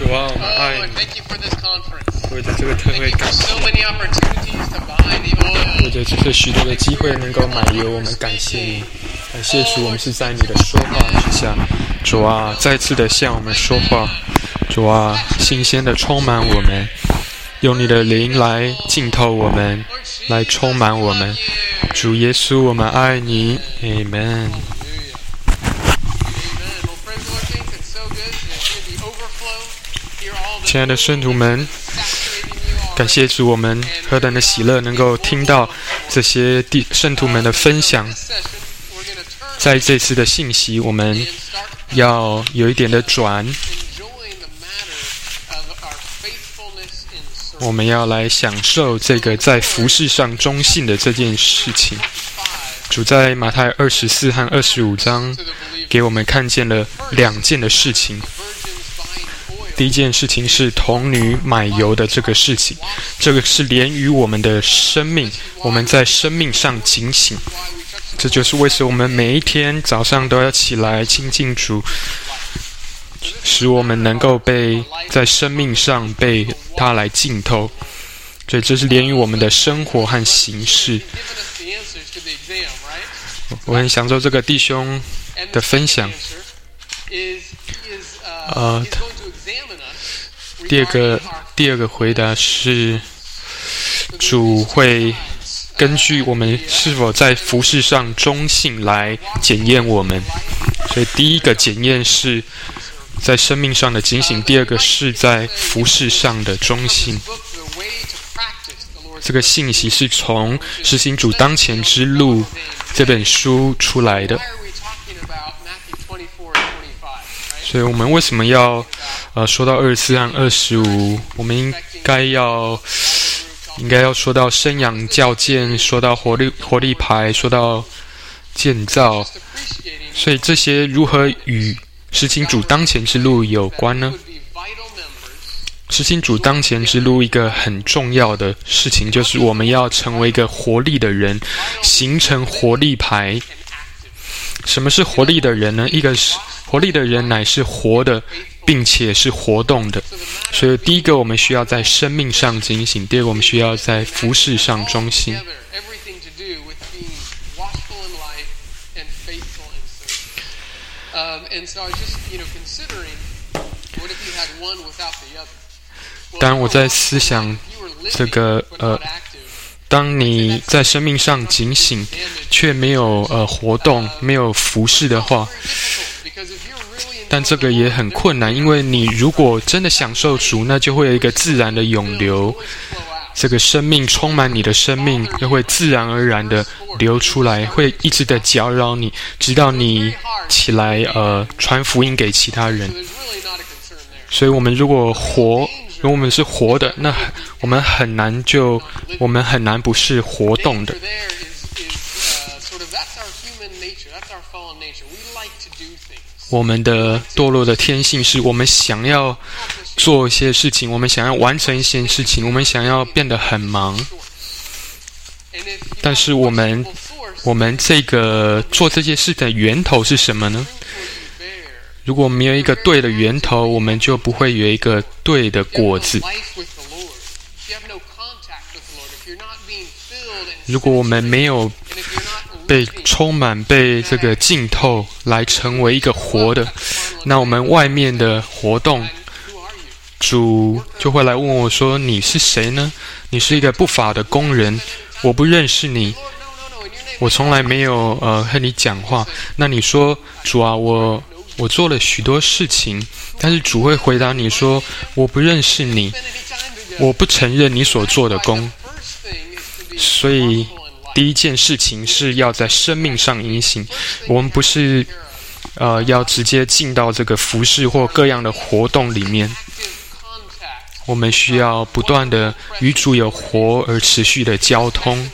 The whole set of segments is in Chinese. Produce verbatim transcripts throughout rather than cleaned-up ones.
主啊，我们爱你。为着这个特会感谢，为着这个许多的机会能够买油，我们感谢你。感谢主，我们是在你的说话之下。主啊，再次的向我们说话。主啊，新鲜的充满我们，用你的灵来浸透我们，来充满我们。主耶稣，我们爱你。Amen。亲爱的圣徒们，感谢主，我们何等的喜乐，能够听到这些弟圣徒们的分享。在这次的信息，我们要有一点的转，我们要来享受这个在服事上忠信的这件事情。主在马太二十四和二十五章给我们看见了两件的事情。第一件事情是童女买油的这个事情，这个是连于我们的生命，我们在生命上警醒。这就是为什么我们每一天早上都要起来亲近主，使我们能够被在生命上被他来浸透。所以这是连于我们的生活和行事。我很享受这个弟兄的分享。呃，第二个第二个回答是，主会根据我们是否在服事上忠信来检验我们。所以第一个检验是在生命上的警醒，第二个是在服事上的忠信。这个信息是从《实行主当前之路》这本书出来的。所以我们为什么要呃说到二十四和二十五？我们应该要应该要说到生养教建，说到活力活力牌，说到建造。所以这些如何与实行主当前之路有关呢？实行主当前之路一个很重要的事情，就是我们要成为一个活力的人，形成活力牌。什么是活力的人呢？一个是活力的人乃是活的，并且是活动的。所以第一个我们需要在生命上警醒，第二个我们需要在服事上忠心。当我在思想这个呃当你在生命上警醒，却没有呃活动，没有服事的话，但这个也很困难，因为你如果真的享受主，那就会有一个自然的涌流，这个生命充满你的生命，就会自然而然的流出来，会一直的搅扰你，直到你起来呃传福音给其他人。所以我们如果活。如果我们是活的，那我们很难就我们很难不是活动的。我们的堕落的天性是我们想要做一些事情，我们想要完成一些事情，我们想要变得很忙。但是我们我们这个做这些事的源头是什么呢？如果没有一个对的源头，我们就不会有一个对的果子。如果我们没有被充满、被这个浸透来成为一个活的，那我们外面的活动，主就会来问我说：“你是谁呢？你是一个不法的工人，我不认识你，我从来没有呃和你讲话。”那你说：“主啊，我。”我做了许多事情，但是主会回答你说：“我不认识你，我不承认你所做的工。”所以第一件事情是要在生命上警醒。我们不是呃要直接进到这个服事或各样的活动里面，我们需要不断的与主有活而持续的交通。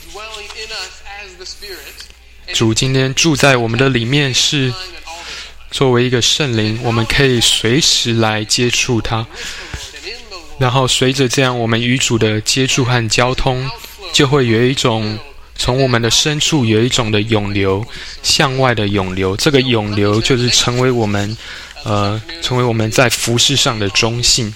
主今天住在我们的里面，是作为一个圣灵，我们可以随时来接触它，然后随着这样我们与主的接触和交通，就会有一种从我们的深处有一种的涌流，向外的涌流。这个涌流就是成为我们呃，成为我们在服事上的忠信。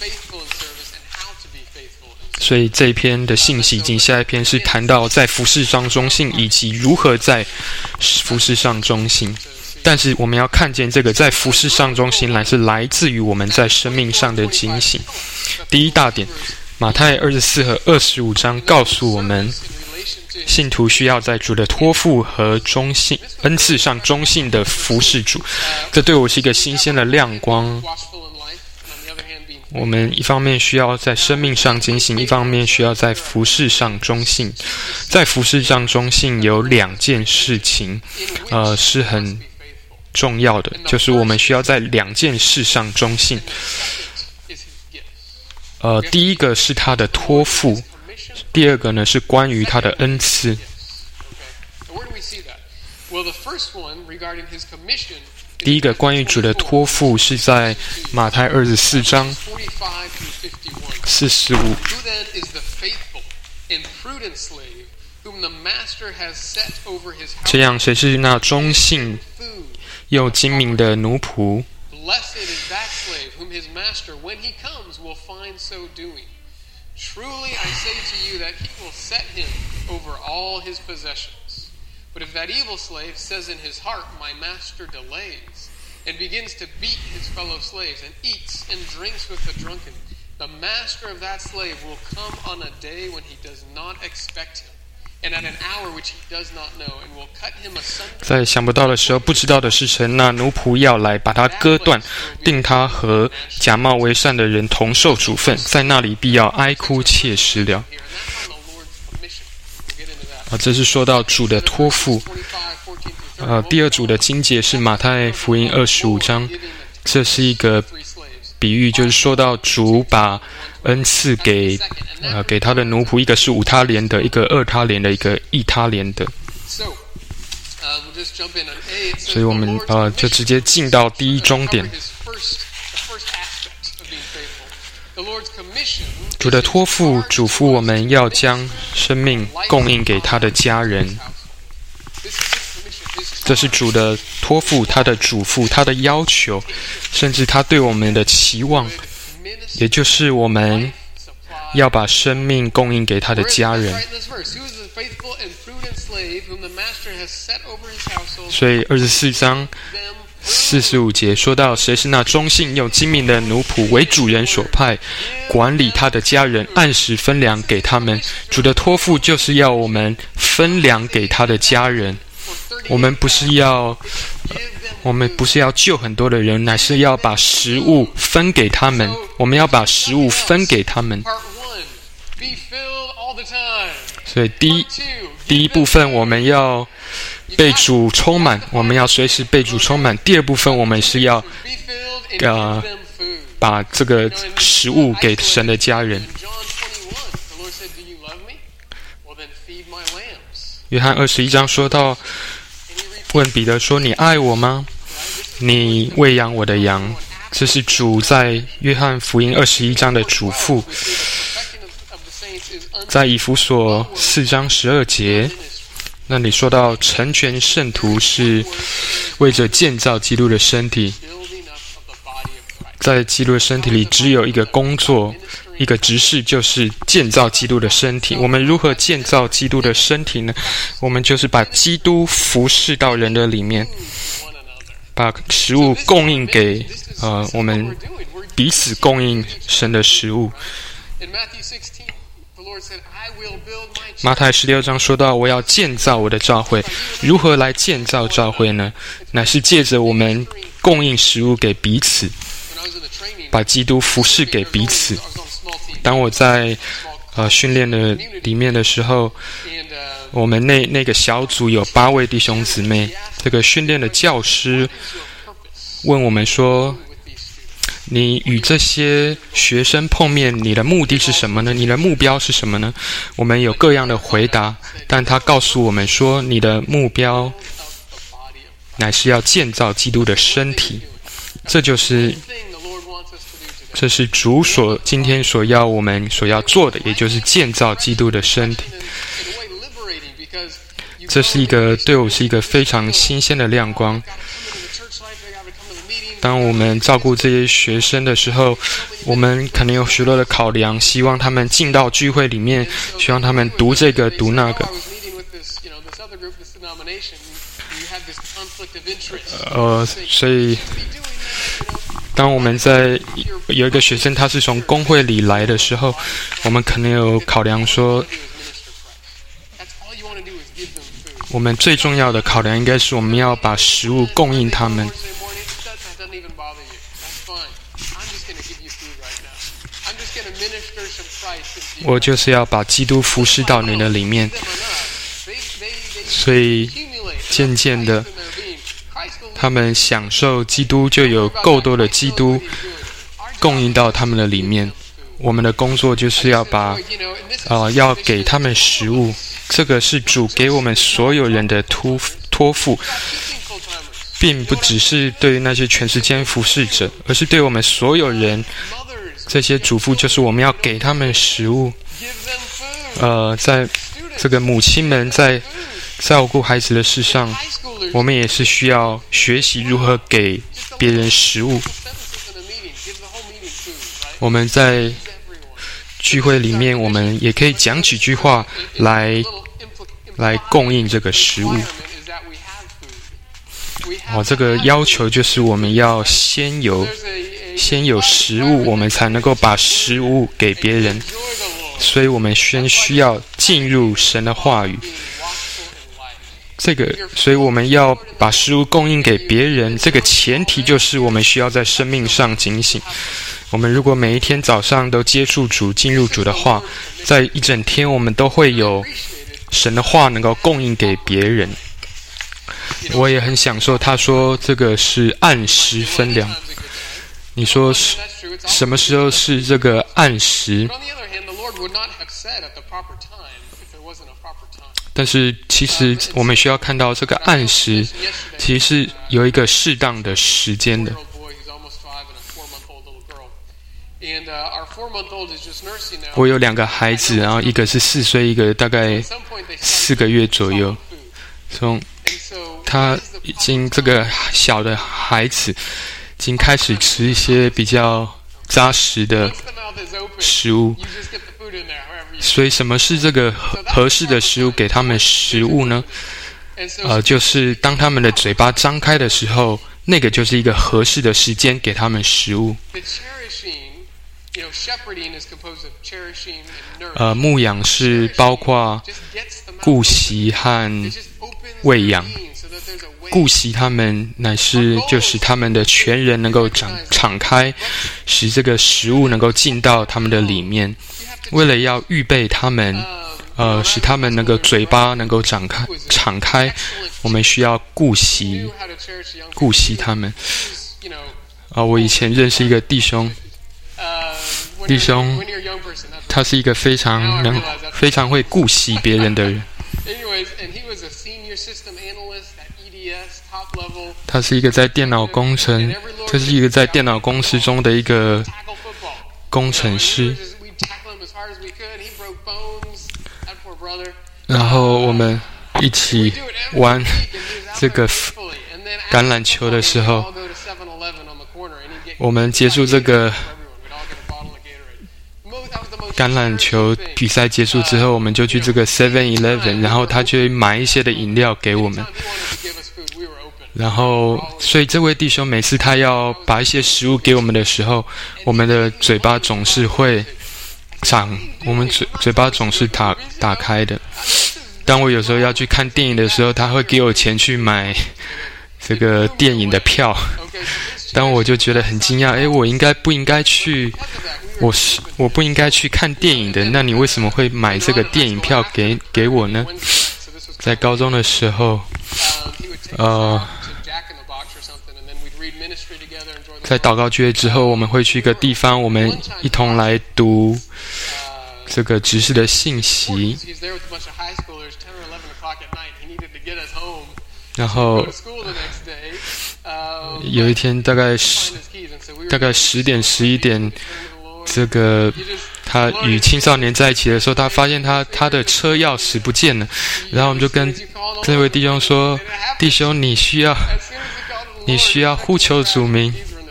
所以这一篇的信息以及下一篇是谈到在服事上忠信，以及如何在服事上忠信。但是我们要看见这个在服事上忠信来是来自于我们在生命上的警醒。第一大点，马太二十四和二十五章告诉我们，信徒需要在主的托付和忠信恩赐上忠信的服事主。这对我是一个新鲜的亮光。我们一方面需要在生命上警醒，一方面需要在服事上忠信。在服事上忠信有两件事情，呃，是很重要的，就是我们需要在两件事上忠信。呃，第一个是他的托付，第二个呢是关于他的恩赐。第一个关于主的托付是在马太二十四章四十五。这样，谁是那忠信又精明的奴仆？ Blessed is that slave whom his master, when he comes, will find so doing. Truly I say to you that he will set him over all his possessions. But if that evil slave says in his heart, my master delays, and begins to beat his fellow slaves, and eats and drinks with the drunken, the master of that slave will come on a day when he does not expect him, and at an hour which he does not know, and will cut him asunder. 在想不到的时候，不知道的事成，那奴仆要来把他割断，定他和假冒为善的人同受处分，在那里必要哀哭切齿了。啊，这是说到主的托付。呃，第二组的经节是马太福音二十五章，这是一个比喻，就是说到主把恩赐给呃给他的奴仆，一个是五他连的，一个二他连的，一个一他连的。所以我们呃就直接进到第一终点。主的托付嘱咐我们要将生命供应给他的家人，这是主的托付，他的嘱咐，他的要求，甚至他对我们的期望，也就是我们要把生命供应给他的家人。所以二十四章四十五节说到，谁是那忠信又精明的奴仆，为主人所派，管理他的家人，按时分粮给他们。主的托付就是要我们分粮给他的家人。我们不是要，我们不是要救很多的人，乃是要把食物分给他们。我们要把食物分给他们。所以第一第一部分我们要被主充满，我们要随时被主充满。第二部分我们是要呃把这个食物给神的家人。约翰二十一章说到，问彼得说：“你爱我吗？你喂养我的羊。”这是主在约翰福音二十一章的嘱咐。在以弗所四章十二节，那里说到成全圣徒是为着建造基督的身体。在基督的身体里，只有一个工作，一个职事，就是建造基督的身体。我们如何建造基督的身体呢？我们就是把基督服侍到人的里面，把食物供应给呃我们彼此供应神的食物。马太十六章说到，我要建造我的教会。如何来建造教会呢？乃是借着我们供应食物给彼此，把基督服侍给彼此。当我在呃训练的里面的时候，我们那那个小组有八位弟兄姊妹，这个训练的教师问我们说，你与这些学生碰面，你的目的是什么呢？你的目标是什么呢？我们有各样的回答，但他告诉我们说，你的目标乃是要建造基督的身体。这就是这是主所今天所要我们所要做的，也就是建造基督的身体。这是一个对我是一个非常新鲜的亮光。 当我们照顾这些学生的时候，我们可能有许多的考量，希望他们进到聚会里面，希望他们读这个读那个。呃，所以当我们在有一个学生他是从公会里来的时候，我们可能有考量说，我们最重要的考量应该是我们要把食物供应他们。我就是要把基督服侍到你的里面，所以渐渐的他们享受基督，就有够多的基督供应到他们的里面。我们的工作就是要把呃要给他们食物，这个是主给我们所有人的托托付，并不只是对于那些全时间服侍者，而是对我们所有人。这些嘱咐就是我们要给他们食物。呃，在这个母亲们在照顾孩子的事上，我们也是需要学习如何给别人食物。我们在聚会里面，我们也可以讲几句话来来供应这个食物。哦，这个要求就是我们要先有先有食物，我们才能够把食物给别人。所以我们先需要进入神的话语。这个，所以我们要把食物供应给别人，这个前提就是我们需要在生命上警醒。我们如果每一天早上都接触主，进入主的话，在一整天我们都会有神的话能够供应给别人。我也很享受他说这个是按时分粮。你说是什么时候是这个按时？但是其实我们需要看到这个按时其实是有一个适当的时间的。我有两个孩子，然后一个是四岁，一个大概四个月左右。从他已经这个小的孩子已经开始吃一些比较扎实的食物。所以什么是这个合适的食物给他们食物呢？呃，就是当他们的嘴巴张开的时候，那个就是一个合适的时间给他们食物。呃，牧养是包括顾惜和喂养。顾惜他们乃是就使他们的全人能够敞敞开，使这个食物能够进到他们的里面。为了要预备他们，呃，使他们那个嘴巴能够展开敞开，我们需要顾惜顾惜他们。啊、呃，我以前认识一个弟兄，弟兄，他是一个非常能非常会顾惜别人的人。他是一个在电脑工程，这是一个在电脑公司中的一个工程师。然后我们一起玩这个橄榄球的时候，我们结束这个橄榄球比赛结束之后，我们就去这个 seven eleven， 然后他就会买一些的饮料给我们。然后，所以这位弟兄每次他要把一些食物给我们的时候，我们的嘴巴总是会张，我们嘴嘴巴总是打打开的。当我有时候要去看电影的时候，他会给我钱去买这个电影的票。当我就觉得很惊讶，诶，我应该不应该去？我是我不应该去看电影的，那你为什么会买这个电影票给给我呢？在高中的时候，呃，在祷告聚会之后，我们会去一个地方，我们一同来读这个执事的信息。然后有一天大概十大概十点十一点，这个他与青少年在一起的时候，他发现他他的车钥匙不见了。然后我们就跟这位弟兄说：“弟兄，你需要你需要呼求主名，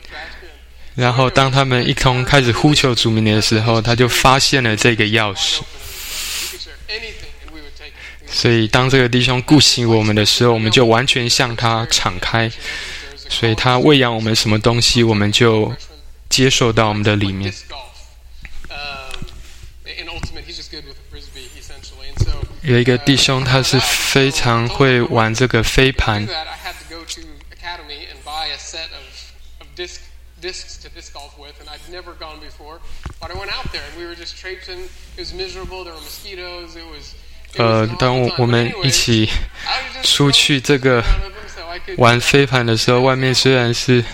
然后当他们一同开始呼求主名的时候，他就发现了这个钥匙。所以当这个弟兄顾惜我们的时候，我们就完全向他敞开，所以他喂养我们什么东西，我们就接受到我们的里面。有一个弟兄，他是非常会玩这个飞盘。discs to disc golf with, and I'd never gone before. But I went out there, and we were just traipsing. It was miserable. There were mosquitoes. It was. 呃，当我们一起出去这个玩飞盘的时候，外面虽然是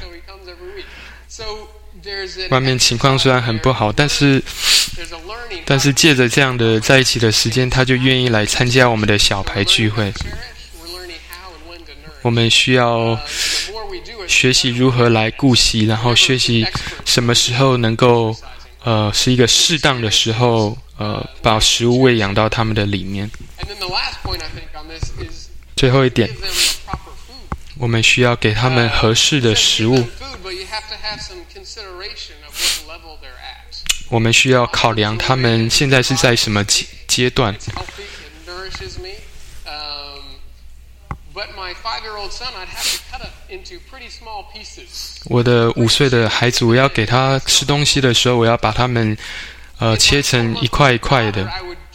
外面情况虽然很不好，但是但是借着这样的在一起的时间，他就愿意来参加我们的小牌聚会。我们需要学习如何来顾惜，然后学习什么时候能够呃是一个适当的时候，呃把食物喂养到他们的里面。最后一点，我们需要给他们合适的食物。我们需要考量他们现在是在什么阶段。我的五岁的孩子，我要给他吃东西的时候，我要把他们呃切成一块一块的。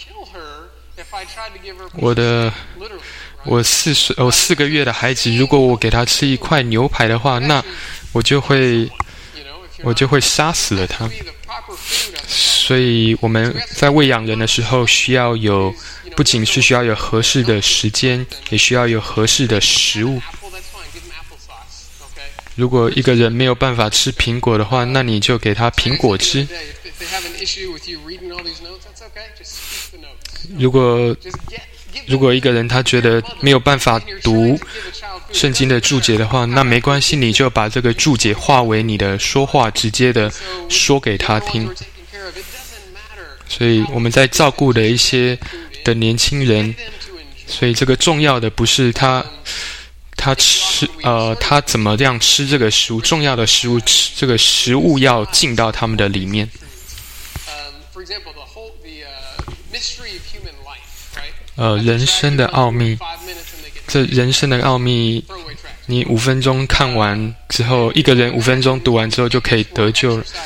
我的我四岁我四个月的孩子，如果我给他吃一块牛排的话，那我就会我就会杀死了他。所以我们在喂养人的时候，需要有不仅是需要有合适的时间，也需要有合适的食物。如果一个人没有办法吃苹果的话，那你就给他苹果汁。如果如果一个人他觉得没有办法读圣经的注解的话，那没关系，你就把这个注解化为你的说话，直接的说给他听。所以我们在照顾的一些的年轻人，所以这个重要的不是他他吃呃他怎么样吃这个食物，重要的食物吃这个食物要进到他们的里面。呃，人生的奥秘，这人生的奥秘，你五分钟看完之后，一个人五分钟读完之后就可以得救了。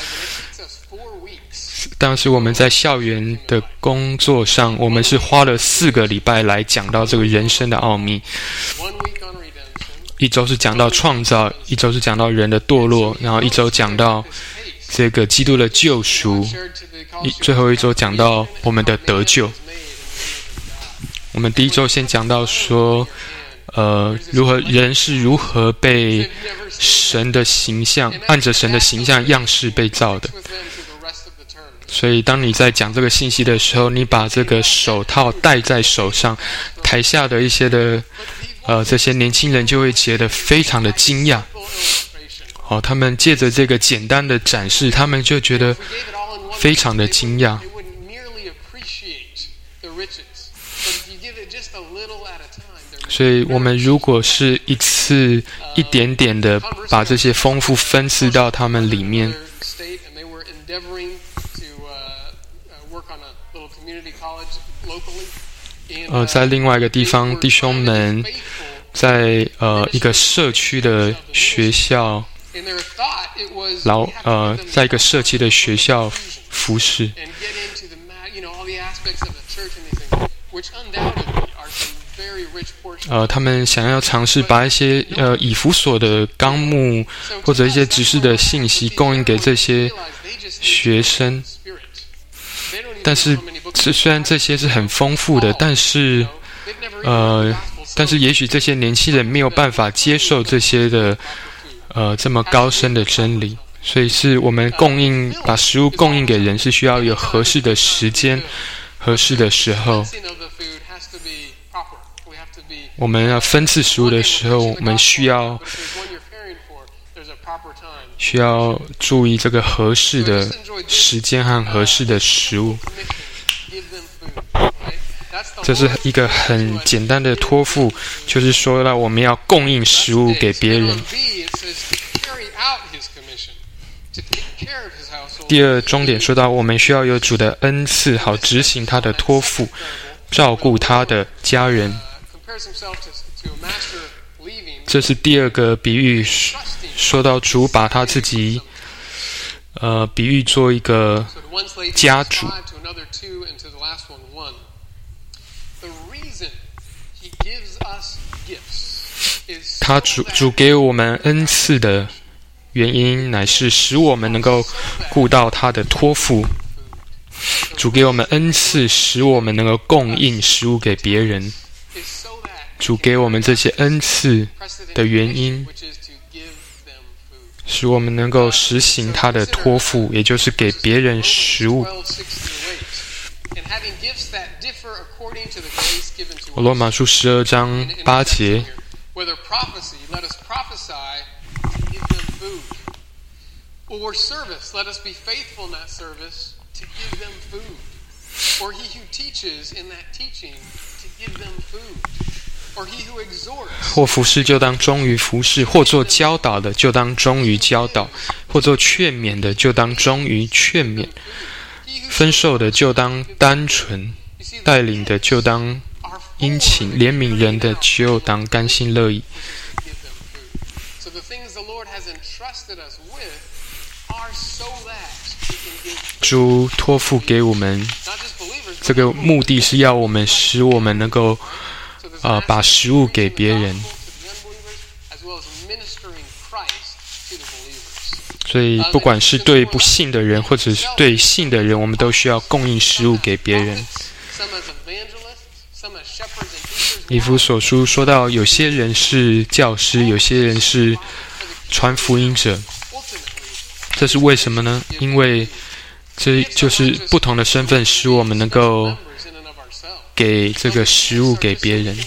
但是我们在校园的工作上，我们是花了四个礼拜来讲到这个人生的奥秘。一周是讲到创造，一周是讲到人的堕落，然后一周讲到这个基督的救赎，一最后一周讲到我们的得救。我们第一周先讲到说，呃，如何人是如何被神的形象，按着神的形象样式被造的。所以当你在讲这个信息的时候，你把这个手套戴在手上，台下的一些的呃这些年轻人就会觉得非常的惊讶。哦，他们借着这个简单的展示，他们就觉得非常的惊讶。所以我们如果是一次一点点的把这些丰富分赐到他们里面，呃，在另外一个地方，弟兄们在呃一个社区的学校，劳呃在一个社区的学校服侍。呃，他们想要尝试把一些呃以弗所的纲目或者一些指示的信息供应给这些学生，但是这虽然这些是很丰富的，但是呃，但是也许这些年轻人没有办法接受这些的呃这么高深的真理，所以是我们供应把食物供应给人是需要有合适的时间、合适的时候。我们要分次食物的时候，我们需要需要注意这个合适的时间和合适的食物。这是一个很简单的托付，就是说了我们要供应食物给别人。 第二重点说到，我们需要有主的恩赐，好执行他的托付，照顾他的家人。这是第二个比喻，说到主把他自己呃比喻做一个家主。他主主给我们恩赐的原因，乃是使我们能够顾到他的托付。主给我们恩赐，使我们能够供应食物给别人。主给我们这些恩赐的原因，使我们能够实行他的托付，也就是给别人食物。罗马书十二章八节。Whether prophecy, let us prophesy to give them food. Or service, let us be faithful in that service to give them food. Or he who teaches in that teaching to give them food. Or he who exhorts. 或服侍就当忠于服侍，或做教导的就当忠于教导，或做劝勉的就当忠于劝勉，分授的就当单纯，带领的就当殷勤，怜悯人的就当甘心乐意。主托付给我们，这个目的是要我们使我们能够呃把食物给别人。所以不管是对不信的人，或者是对信的人，我们都需要供应食物给别人。以弗所书说到，有些人是教师，有些人是传福音者。这是为什么呢？因为这就是不同的身份，使我们能够给这个食物给别人。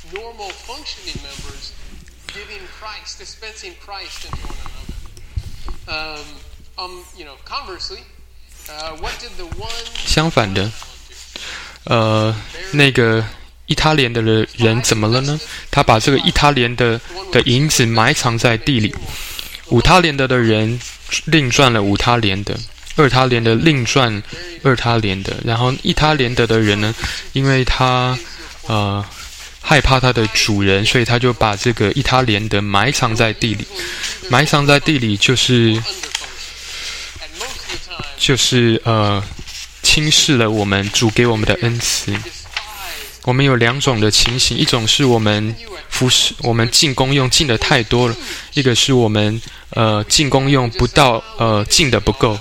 相反的，呃，那个伊他连的人怎么了呢？他把这个伊他连的的银子埋藏在地里。五他连的的人另赚了五他连的，二他连的另赚二他连的。然后一他连的的人呢，因为他呃害怕他的主人，所以他就把这个一他连的埋藏在地里。埋藏在地里就是就是呃轻视了我们主给我们的恩赐。我们有两种的情形，一种是我们服侍我们进功用进的太多了，一个是我们呃进功用不到呃进的不够。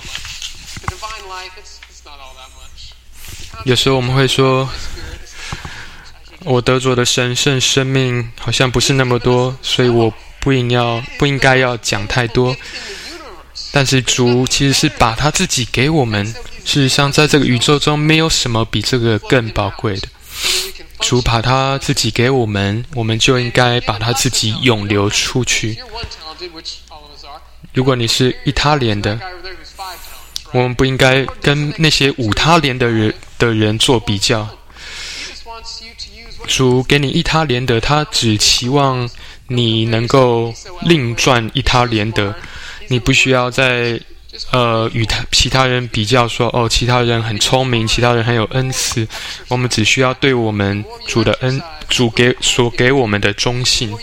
有时候我们会说，我得着的神圣生命好像不是那么多，所以我不应要不应该要讲太多。但是主其实是把他自己给我们，事实上在这个宇宙中没有什么比这个更宝贵的。主把他自己给我们，我们就应该把他自己涌流出去。如果你是一他连的，我们不应该跟那些五他连的人的人做比较。主给你一他连的，他只期望你能够另赚一他连的，你不需要在呃与他其他人比较说，哦，其他人很聪明，其他人很有恩赐。我们只需要对我们主的恩主给所给我们的忠信。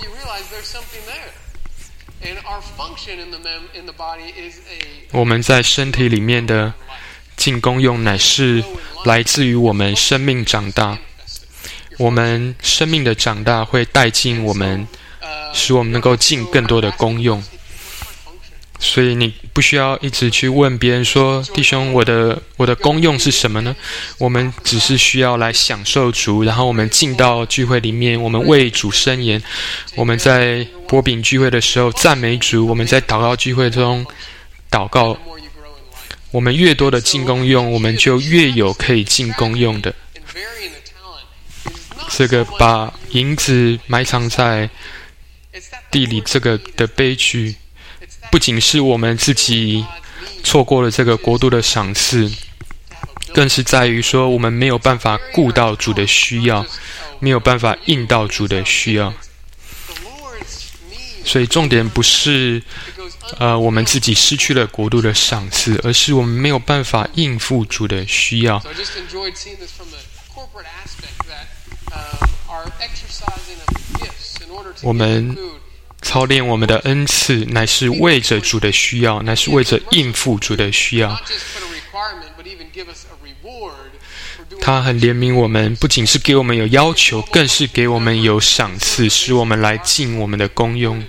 我们在身体里面的进功用，乃是来自于我们生命长大。我们生命的长大会带进我们，使我们能够尽更多的功用。所以你不需要一直去问别人说，弟兄，我的我的功用是什么呢？我们只是需要来享受主，然后我们进到聚会里面，我们为主申言，我们在擘饼聚会的时候赞美主，我们在祷告聚会中祷告。我们越多的进功用，我们就越有可以进功用的。这个把银子埋藏在地里这个的悲剧，不仅是我们自己错过了这个国度的赏赐，更是在于说我们没有办法顾到主的需要，没有办法应到主的需要。所以重点不是呃，我们自己失去了国度的赏赐，而是我们没有办法应付主的需要。我们操练我们的恩赐，乃是为着主的需要，乃是为着应付主的需要。他很怜悯我们，不仅是给我们有要求，更是给我们有赏赐，使我们来尽我们的功用。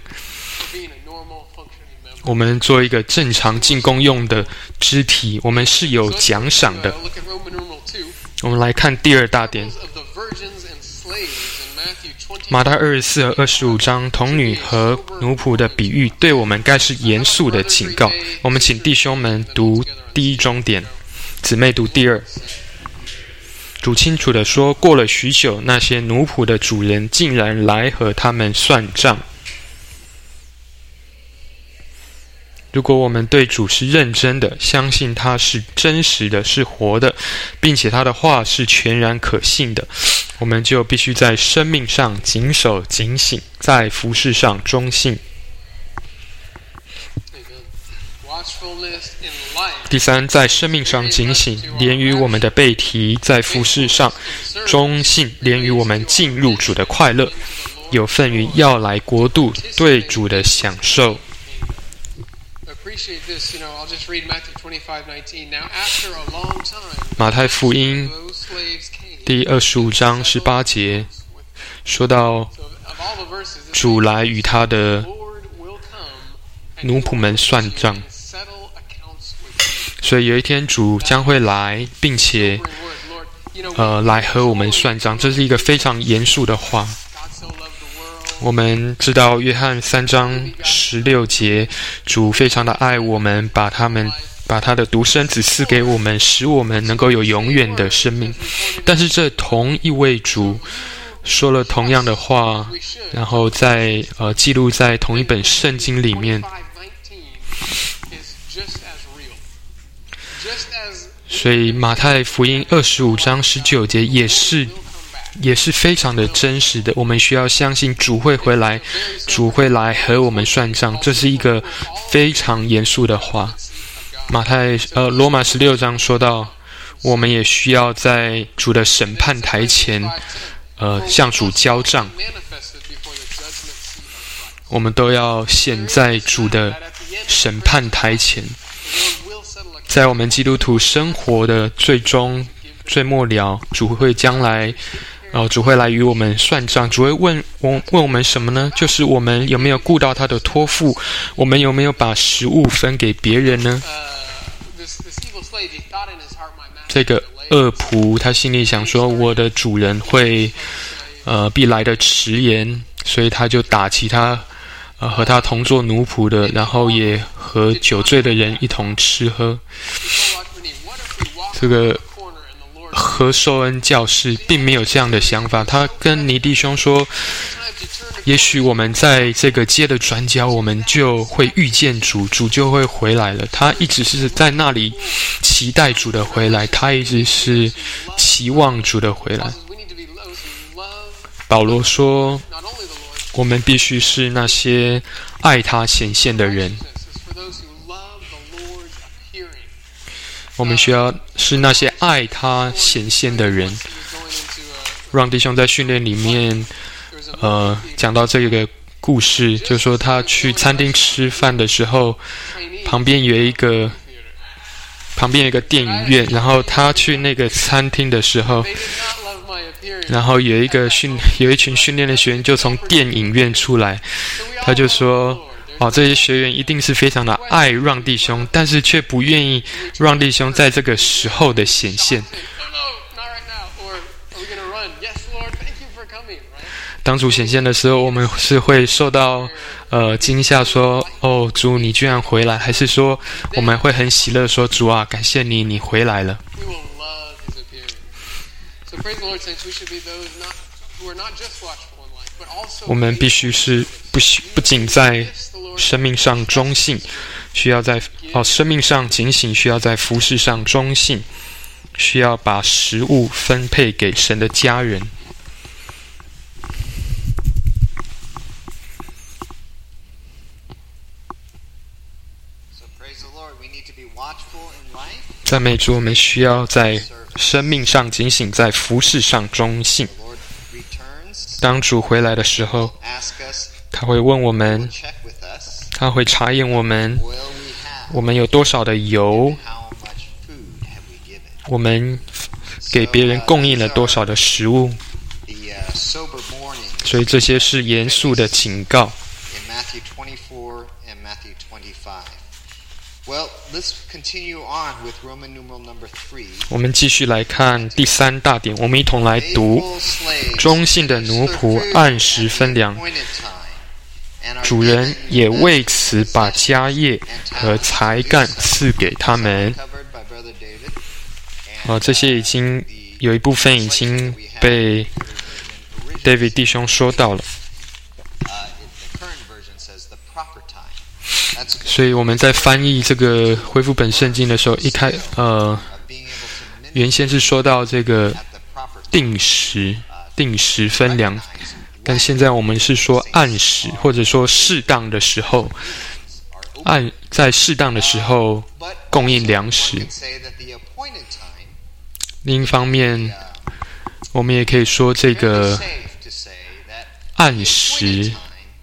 我们做一个正常尽功用的肢体，我们是有奖赏的。我们来看第二大点，马太二十四和二十五章童女和奴仆的比喻，对我们该是严肃的警告。我们请弟兄们读第一中点，姊妹读第二。主清楚地说，过了许久，那些奴仆的主人竟然来和他们算账。如果我们对主是认真的，相信他是真实的，是活的，并且他的话是全然可信的，我们就必须在生命上谨守警醒，在服事上忠信。第三，在生命上警醒，连于我们的背题；在服事上忠信，连于我们进入主的快乐，有份于要来国度对主的享受。马太福音第二十五章十八节说到，主来与他的奴仆们算账。所以有一天主将会来，并且呃来和我们算账，这是一个非常严肃的话。我们知道约翰三章十六节，主非常的爱我们，把他们把他的独生子赐给我们，使我们能够有永远的生命。但是这同一位主说了同样的话，然后在呃记录在同一本圣经里面。所以马太福音二十五章十九节也是也是非常的真实的。我们需要相信主会回来，主会来和我们算账，这是一个非常严肃的话。马太呃罗马十六章说到，我们也需要在主的审判台前呃向主交账，我们都要显在主的审判台前。在我们基督徒生活的最终最末了，主会将来呃，主会来与我们算账。主会问我问我们什么呢？就是我们有没有顾到他的托付，我们有没有把食物分给别人呢？这个恶仆他心里想说，我的主人会呃必来的迟延，所以他就打其他呃和他同做奴仆的，然后也和酒醉的人一同吃喝。这个何受恩教士并没有这样的想法，他跟尼弟兄说，也许我们在这个街的转角，我们就会遇见主，主就会回来了。他一直是在那里期待主的回来，他一直是期望主的回来。保罗说，我们必须是那些爱他显现的人，我们需要是那些爱他显现的人。让弟兄在训练里面呃，讲到这个故事，就说他去餐厅吃饭的时候，旁边有一个旁边有一个电影院，然后他去那个餐厅的时候，然后有一个训有一群训练的学员就从电影院出来，他就说，哦，这些学员一定是非常的爱让弟兄，但是却不愿意让弟兄在这个时候的显现。当主显现的时候，我们是会受到呃惊吓，说，哦，主你居然回来，还是说我们会很喜乐说，主啊，感谢你，你回来了。我们必须是不不仅在生命上忠信，需要在哦生命上警醒，需要在服事上忠信，需要把食物分配给神的家人。 赞美主，我们需要在生命上警醒，在服事上忠信。当主回来的时候，他会问我们，他会查验我们，我们有多少的油，我们给别人供应了多少的食物。所以这些是严肃的警告。我们继续来看第三大点，我们一同来读：忠信的奴仆按时分粮，主人也为此把家业和才干赐给他们。啊，这些已经有一部分已经被 David 弟兄说到了。所以我们在翻译这个恢复本圣经的时候，一开呃，原先是说到这个定时定时分粮，但现在我们是说按时，或者说适当的时候，按在适当的时候供应粮食。另一方面，我们也可以说这个按时。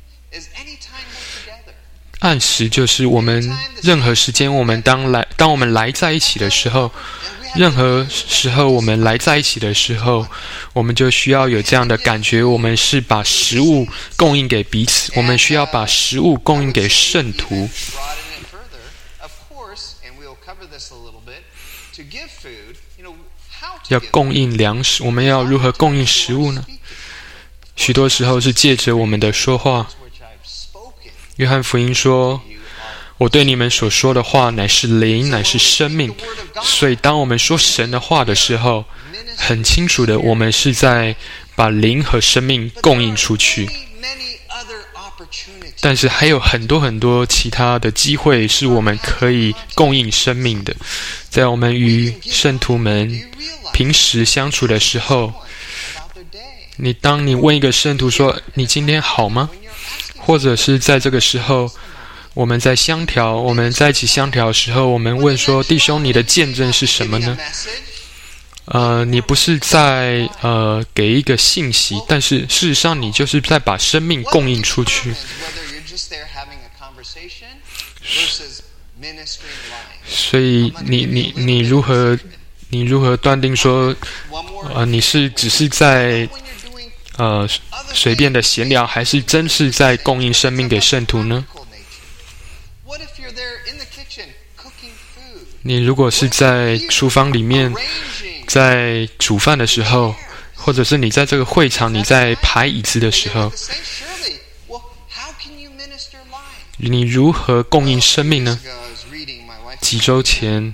按时就是我们任何时间，我们当来当我们来在一起的时候，任何时候我们来在一起的时候，我们就需要有这样的感觉，我们是把食物供应给彼此，我们需要把食物供应给圣徒。要供应粮食，我们要如何供应食物呢？许多时候是借着我们的说话。约翰福音说，我对你们所说的话乃是灵，乃是生命。所以当我们说神的话的时候，很清楚的，我们是在把灵和生命供应出去。但是还有很多很多其他的机会是我们可以供应生命的。在我们与圣徒们平时相处的时候，你当你问一个圣徒说，你今天好吗？或者是在这个时候，我们在相调，我们在一起相调的时候，我们问说，弟兄，你的见证是什么呢？呃，你不是在呃给一个信息，但是事实上你就是在把生命供应出去。所以你你你如何你如何断定说，呃，你是只是在呃随便的闲聊，还是真是在供应生命给圣徒呢？你如果是在厨房里面在煮饭的时候，或者是你在这个会场你在排椅子的时候，你如何供应生命呢？几周前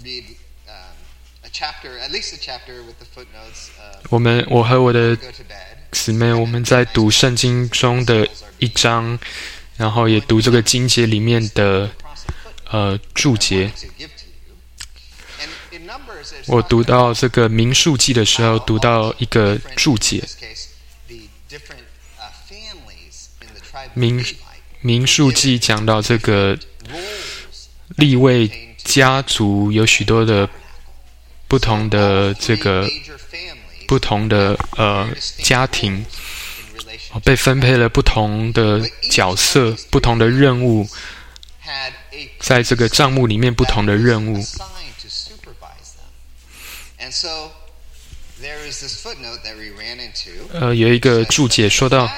我们我和我的姊妹我们在读圣经中的一章，然后也读这个经节里面的呃注解。我读到这个民数记的时候，读到一个注解。民民数记讲到这个利未家族有许多的不同的这个不同的呃家庭，被分配了不同的角色、不同的任务，在这个账目里面不同的任务。呃，有一个注解说到，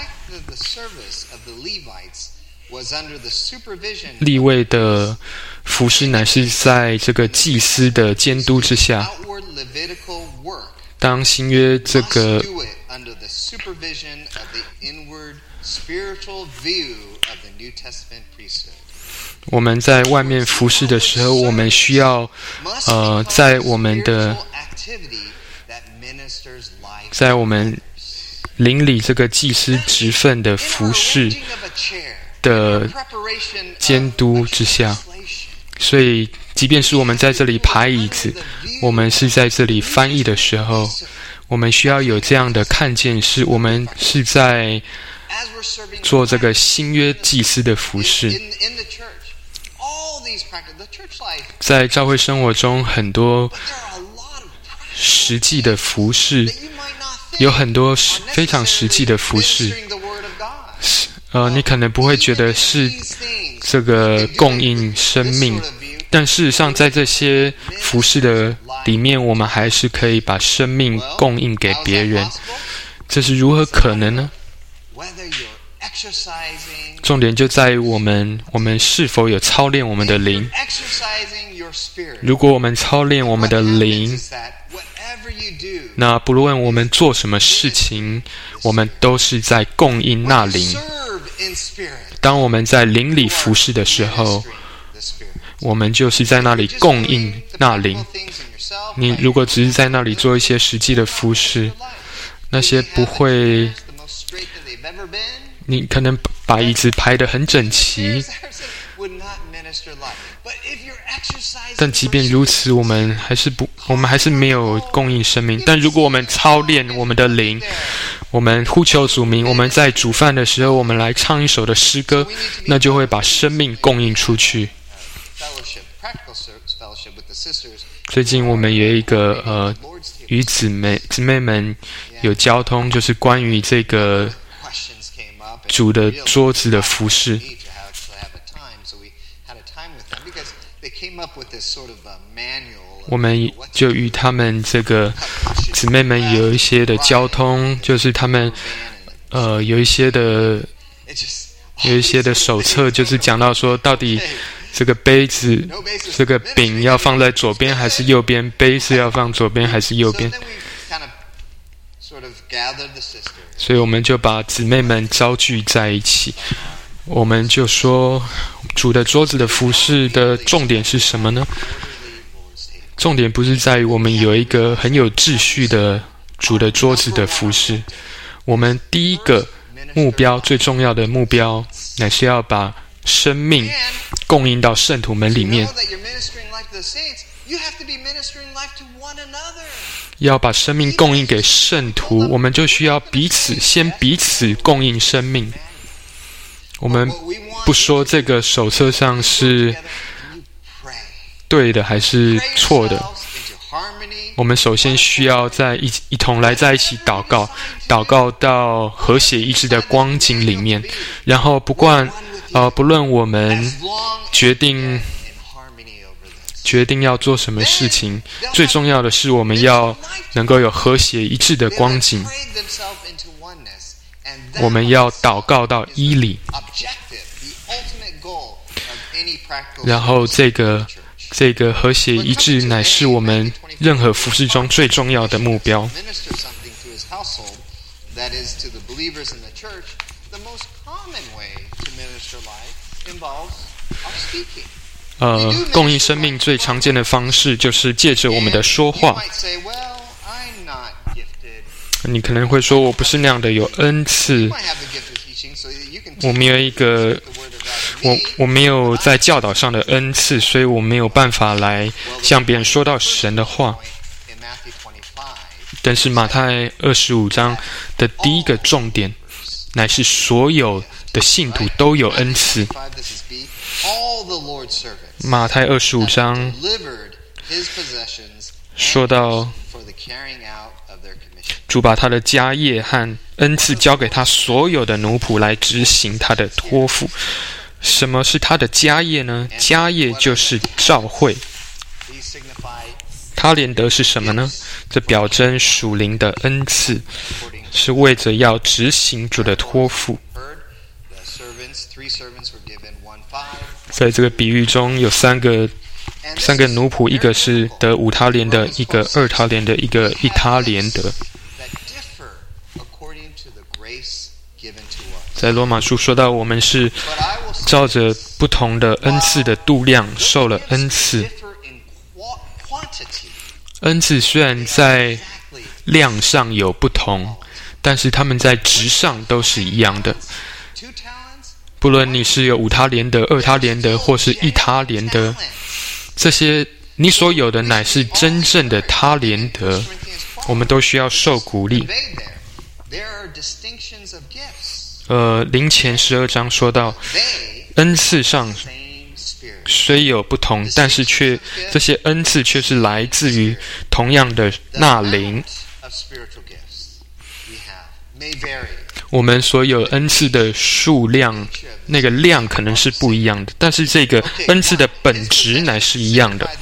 利未的服事乃是在这个祭司的监督之下。当新约这个我们在外面服事的时候，我们需要呃，在我们的在我们邻里这个祭司职分的服事的监督之下。所以即便是我们在这里排椅子，我们是在这里翻译的时候，我们需要有这样的看见，是我们是在做这个新约祭司的服事。 在教会生活中，很多实际的服事，有很多非常实际的服事。呃，你可能不会觉得是这个供应生命，但事实上，在这些服事的里面，我们还是可以把生命供应给别人。这是如何可能呢？重点就在于我们，我们是否有操练我们的灵。如果我们操练我们的灵，那不论我们做什么事情，我们都是在供应那灵。当我们在灵里服事的时候，我们就是在那里供应那灵。你如果只是在那里做一些实际的服事，那些不会，你可能把椅子排得很整齐，但即便如此，我们还是不，我们还是没有供应生命。但如果我们操练我们的灵，我们呼求主名，我们在煮饭的时候，我们来唱一首的诗歌，那就会把生命供应出去。最近我们有一个呃，与姊妹姊妹们有交通，就是关于这个主的桌子的服事。我们就与他们这个姊妹们有一些的交通，就是他们呃有一些的有一些的手册，就是讲到说到底这个杯子这个饼要放在左边还是右边，杯是要放左边还是右边。所以我们就把姊妹们招聚在一起，我们就说主的桌子的服事的重点是什么呢？重点不是在于我们有一个很有秩序的主的桌子的服事，我们第一个目标，最重要的目标，乃是要把生命供应到圣徒们里面，要把生命供应给圣徒，我们就需要彼此先彼此供应生命。我们不说这个手册上是对的还是错的，我们首先需要在一一同来在一起祷告，祷告到和谐一致的光景里面，然后不管呃不论我们决定决定要做什么事情，最重要的是我们要能够有和谐一致的光景。我们要祷告到一里，然后这个这个和谐一致乃是我们任何服事中最重要的目标。呃，供应生命最常见的方式就是借着我们的说话。你可能会说，我不是那样的有恩赐，我没有一个，我我没有在教导上的恩赐，所以我没有办法来向别人说到神的话。但是马太二十五章的第一个重点，乃是所有的信徒都有恩赐。马太二十五章说到，主把他的家业和恩赐交给他所有的奴仆来执行他的托付。什么是他的家业呢？家业就是召会。他连得是什么呢？这表征属灵的恩赐，是为着要执行主的托付。在这个比喻中有三个三个奴仆，一个是得五他连的，一个二他连的，一个一他连得。在罗马书说到，我们是照着不同的恩赐的度量受了恩赐。恩赐虽然在量上有不同，但是他们在质上都是一样的。不论你是有五他连得、二他连得，或是一他连得，这些你所有的乃是真正的他连得，我们都需要受鼓励。呃，林前十二章说到，恩赐上虽有不同，但是却这些恩赐却是来自于同样的那灵。我们所有恩赐的数量，那个量可能是不一样的，但是这个恩赐的本质乃是一样的。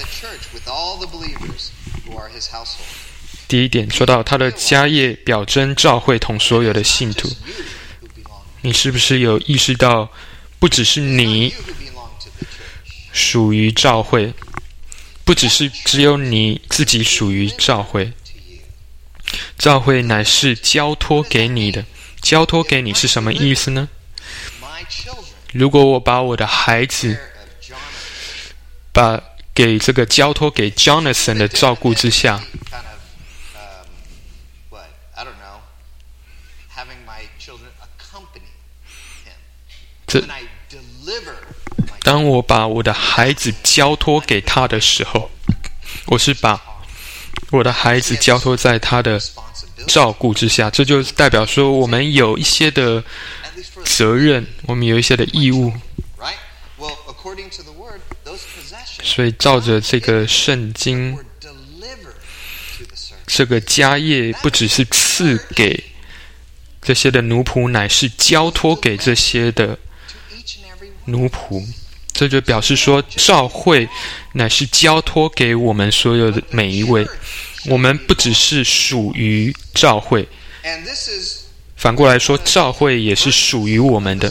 第一点说到他的家业表征召会同所有的信徒，你是不是有意识到，不只是你属于召会，不只是只有你自己属于召会，召会乃是交托给你的。交托给你是什么意思呢？如果我把我的孩子把给这个交托给 Jonathan 的照顾之下，这当我把我的孩子交托给他的时候，我是把我的孩子交托在他的照顾之下，这就代表说我们有一些的责任，我们有一些的义务。所以照着这个圣经，这个家业不只是赐给这些的奴仆，乃是交托给这些的奴仆。这就表示说，召会乃是交托给我们所有的每一位。我们不只是属于召会，反过来说，召会也是属于我们的。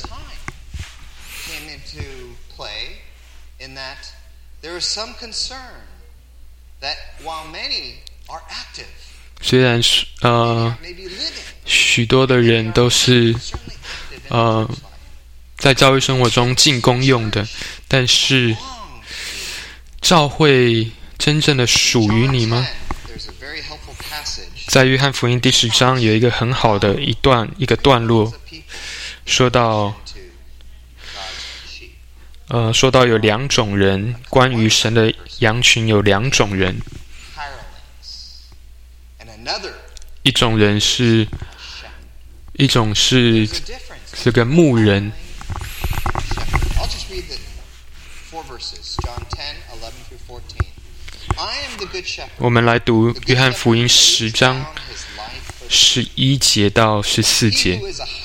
虽然呃，许多的人都是呃在教育生活中进攻用的，但是召会真正的属于你吗？在约翰福音第十章有一个很好的一段一个段落，说到呃，说到有两种人，关于神的羊群有两种人，一种人是一种是这个牧人。我们来读约翰福音十章十一节到十四节。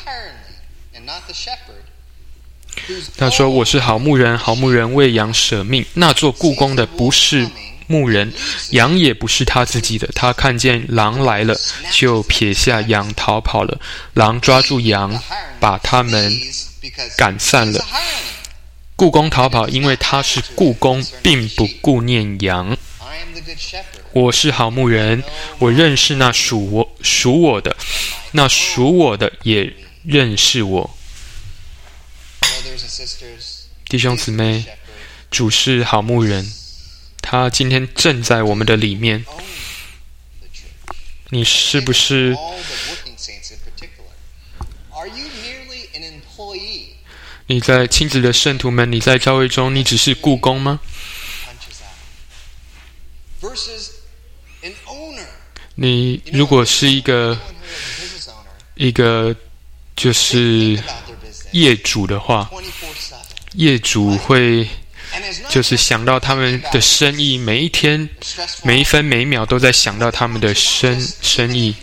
他说：“我是好牧人，好牧人为羊舍命。那做雇工的不是牧人，羊也不是他自己的。他看见狼来了，就撇下羊逃跑了。狼抓住羊，把他们赶散了。雇工逃跑，因为他是雇工，并不顾念羊。我是好牧人，我认识那属我属我的，那属我的也认识我。”弟兄姊妹，主是好牧人，他今天正在我们的里面。你是不是你在亲子的圣徒们，你在教会中，你只是雇工吗？你如果是一个一个就是业主的话，业主会就是想到他们的生意，每一天每一分每一秒都在想到他们的生生意。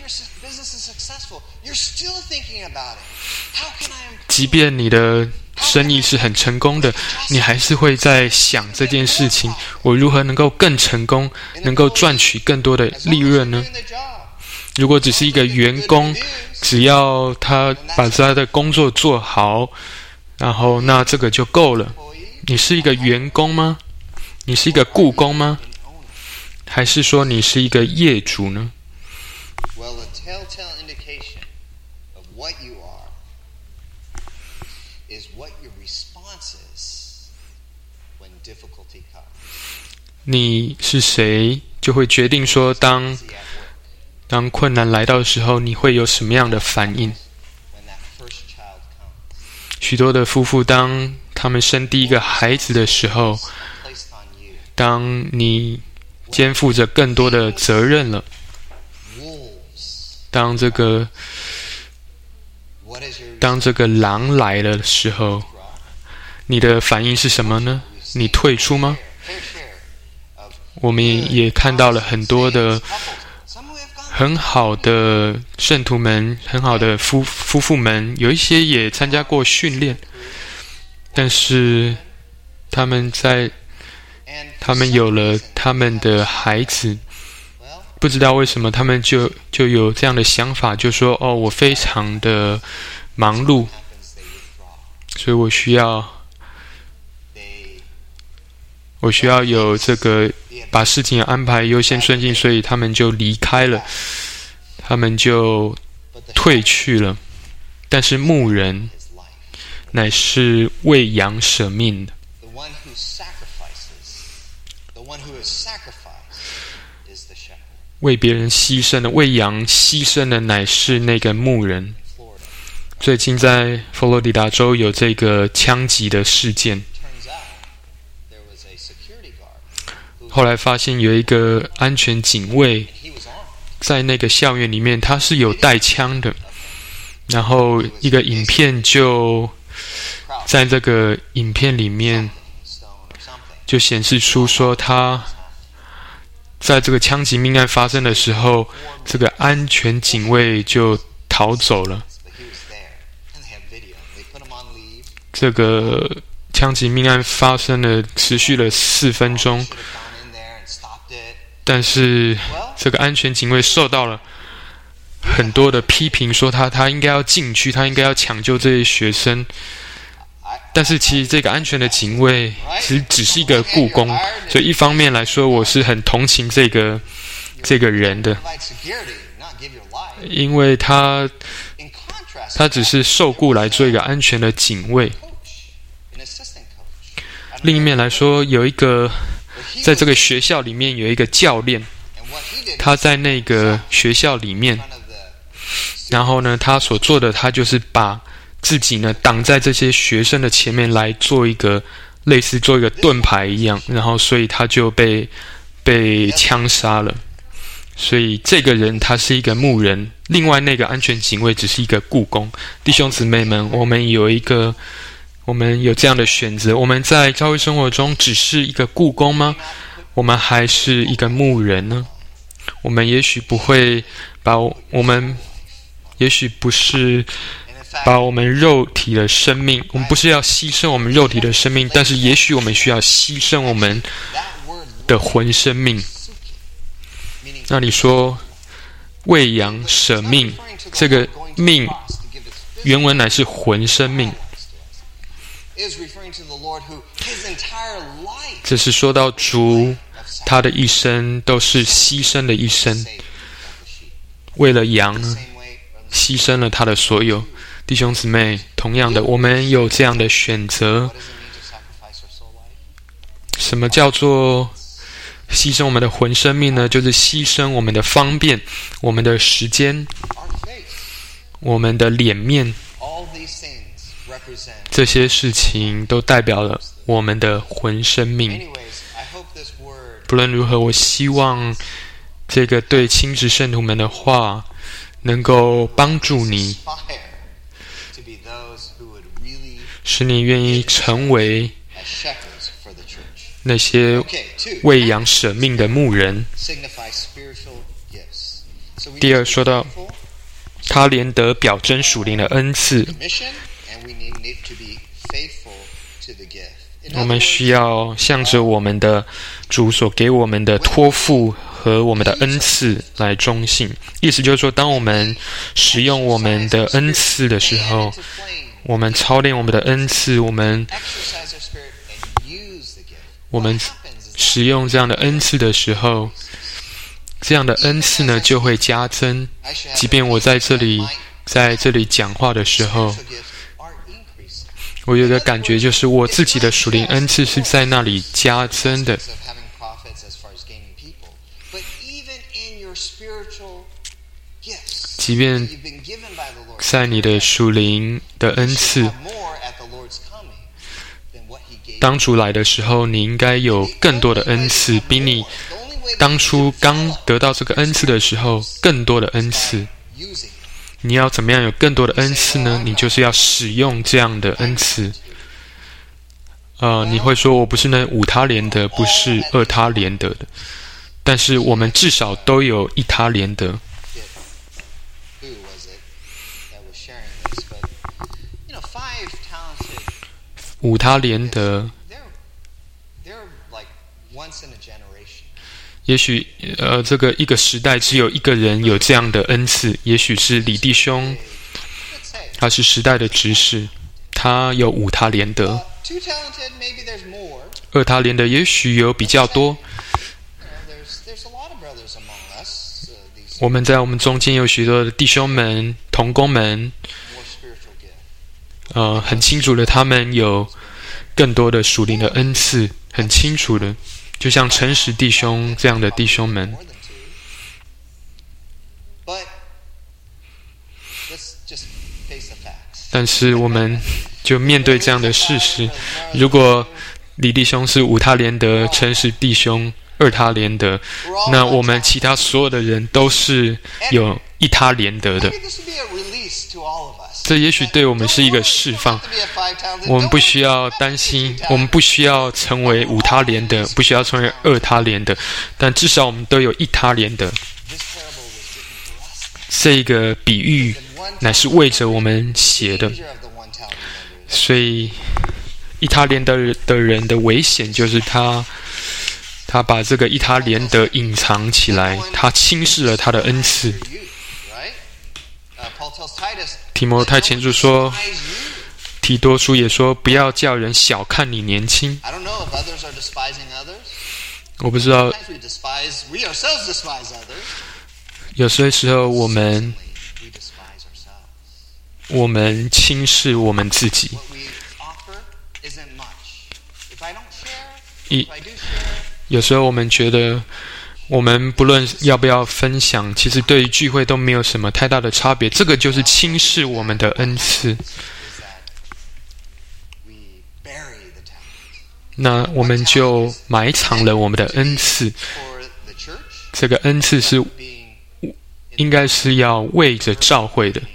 即便你的生意是很成功的，你还是会在想这件事情，我如何能够更成功，能够赚取更多的利润呢？如果只是一个员工，只要他把他的工作做好，然后那这个就够了。你是一个员工吗？你是一个雇工吗？还是说你是一个业主呢？你是谁，就会决定说当当困难来到的时候，你会有什么样的反应？许多的夫妇，当他们生第一个孩子的时候，当你肩负着更多的责任了，当这个当这个狼来了的时候，你的反应是什么呢？ 你退出吗？我们也看到了很多的很好的圣徒们，很好的夫夫妇们，有一些也参加过训练，但是他们在他们有了他们的孩子，不知道为什么他们就就有这样的想法，就说哦，我非常的忙碌，所以我需要我需要有这个把事情安排优先顺序，所以他们就离开了，他们就退去了。但是牧人乃是为羊舍命的，为别人牺牲的，为羊牺牲的乃是那个牧人。最近在佛罗里达州有这个枪击的事件，后来发现有一个安全警卫在那个校园里面，他是有带枪的，然后一个影片就在这个影片里面就显示出说，他在这个枪击命案发生的时候，这个安全警卫就逃走了。这个枪击命案发生了，持续了四分钟，但是这个安全警卫受到了很多的批评，说他他应该要进去，他应该要抢救这些学生。但是其实这个安全的警卫其实只是一个雇工，所以一方面来说，我是很同情这个这个人的，因为他他只是受雇来做一个安全的警卫。另一面来说，有一个在这个学校里面有一个教练，他在那个学校里面，然后呢，他所做的，他就是把自己呢挡在这些学生的前面来做一个类似做一个盾牌一样，然后所以他就被被枪杀了。所以这个人他是一个牧人，另外那个安全警卫只是一个雇工。弟兄姊妹们，我们有一个我们有这样的选择，我们在教会生活中只是一个雇工吗？我们还是一个牧人呢？我们也许不会把我们也许不是把我们肉体的生命，我们不是要牺牲我们肉体的生命，但是也许我们需要牺牲我们的魂生命。那你说为羊舍命，这个命原文乃是魂生命，这是说到主他的一生都是牺牲的一生，为了羊呢牺牲了他的所有。弟兄姊妹，同样的，我们有这样的选择。什么叫做牺牲我们的魂生命呢？就是牺牲我们的方便，我们的时间，我们的脸面，这些事情都代表了我们的魂生命。不论如何，我希望这个对亲职圣徒们的话能够帮助你，使你愿意成为那些为羊舍命的牧人。第二，说到他连得表征属灵的恩赐，我们需要向着我们的主所给我们的托付和我们的恩赐来忠信。意思就是说，当我们使用我们的恩赐的时候，我们操练我们的恩赐，我们我们使用这样的恩赐的时候，这样的恩赐呢就会加增。即便我在这里在这里讲话的时候，我有一个感觉，就是我自己的属灵恩赐是在那里加增的。即便在你的属灵的恩赐，当主来的时候，你应该有更多的恩赐，比你当初刚得到这个恩赐的时候更多的恩赐。你要怎么样有更多的恩赐呢？你就是要使用这样的恩赐。 呃，你会说我不是那五他连得，不是二他连得的，但是我们至少都有一他连得。五他连得，也许呃，这个一个时代只有一个人有这样的恩赐，也许是李弟兄，他是时代的执事，他有五他连得。二他连得也许有比较多。我们在我们中间有许多的弟兄们、同工们，呃，很清楚的，他们有更多的属灵的恩赐，很清楚的，就像诚实弟兄这样的弟兄们。但是我们就面对这样的事实，如果李弟兄是五他连得，诚实弟兄二他连得，那我们其他所有的人都是有一他连得的。这也许对我们是一个释放，我们不需要担心，我们不需要成为五他连得，不需要成为二他连得，但至少我们都有一他连得。这个比喻乃是为着我们写的，所以一他连得的人的危险就是他他把这个一他连得隐藏起来，他轻视了他的恩赐。提摩太前书说，提多书也说，不要叫人小看你年轻。我不知道，有些时候我们我们轻视我们自己。一有时候我们觉得，我们不论要不要分享，其实对于聚会都没有什么太大的差别。这个就是轻视我们的恩赐。那我们就埋藏了我们的恩赐。这个恩赐是应该是要为着教会的，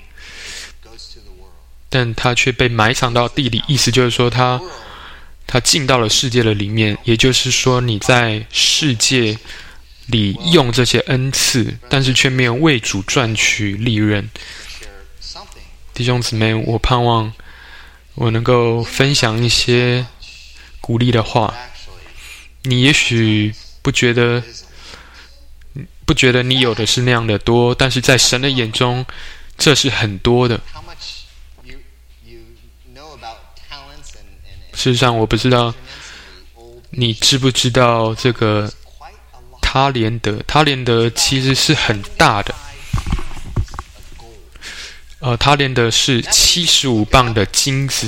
但它却被埋藏到地里。意思就是说，它它进到了世界的里面，也就是说，你在世界里用这些恩赐，但是却没有为主赚取利润。弟兄姊妹，我盼望我能够分享一些鼓励的话。你也许不觉得不觉得你有的是那样的多，但是在神的眼中，这是很多的。事实上，我不知道你知不知道这个他连得，他连得其实是很大的。呃，他连得是七十五磅的金子。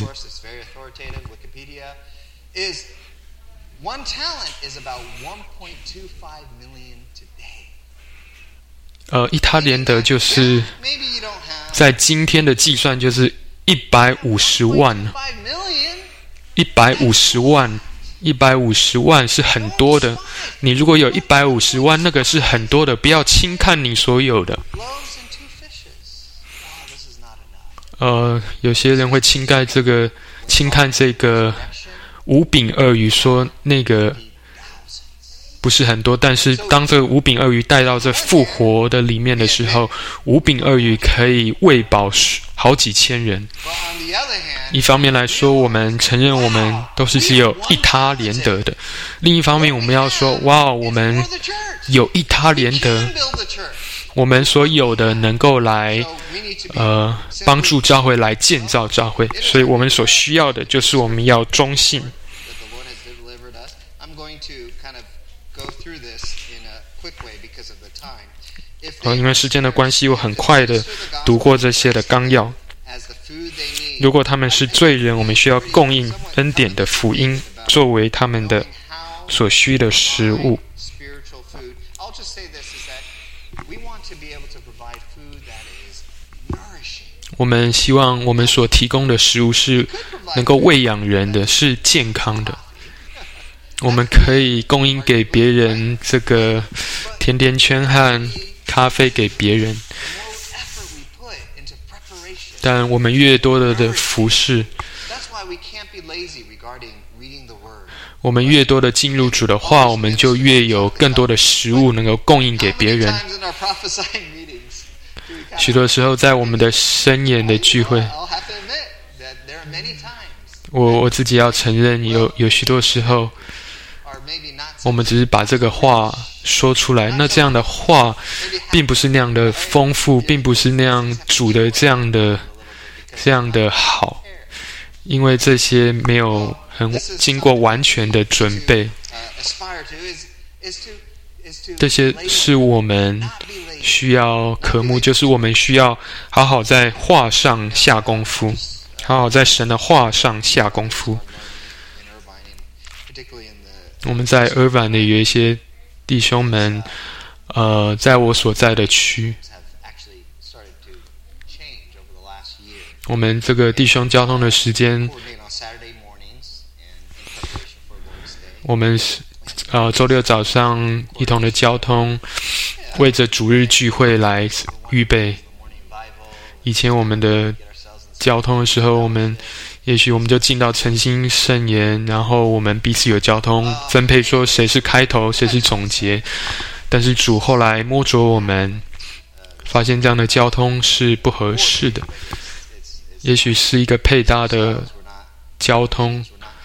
呃，一他连得就是在今天的计算就是一百五十万，一百五十万。一百五十万是很多的，你如果有一百五十万，那个是很多的，不要轻看你所有的。呃，有些人会轻看这个，轻看这个五饼二鱼，说那个不是很多，但是当这个五饼二鱼带到这复活的里面的时候，五饼二鱼可以喂饱好几千人。一方面来说，我们承认我们都是只有一他连得的；另一方面，我们要说，哇，我们有一他连得，我们所有的能够来呃帮助教会，来建造教会。所以我们所需要的就是我们要忠信。呃，因为时间的关系，我很快的读过这些的纲要。如果他们是罪人，我们需要供应恩典的福音，作为他们的所需的食物。我们希望我们所提供的食物是能够喂养人的，是健康的。我们可以供应给别人这个甜甜圈和咖啡给别人，但我们越多的的服侍， 我们越多的进入主的话，我们就越有更多的食物能够供应给别人。许多时候在我们的申言的聚会，我我自己要承认，有有许多时候我们只是把这个话说出来，那这样的话并不是那样的丰富，并不是那样煮的这样的这样的好，因为这些没有很经过完全的准备，这些是我们需要渴慕，就是我们需要好好在话上下功夫，好好在神的话上下功夫。我们在 Irvine 的有一些弟兄们，呃，在我所在的区，我们这个弟兄交通的时间，我们呃周六早上一同的交通，为着主日聚会来预备。以前我们的交通的时候，我们也许我们就进到诚心圣言，然后我们彼此有交通分配，说谁是开头，谁是总结。但是主后来摸着我们，发现这样的交通是不合适的，也许是一个配搭的交通，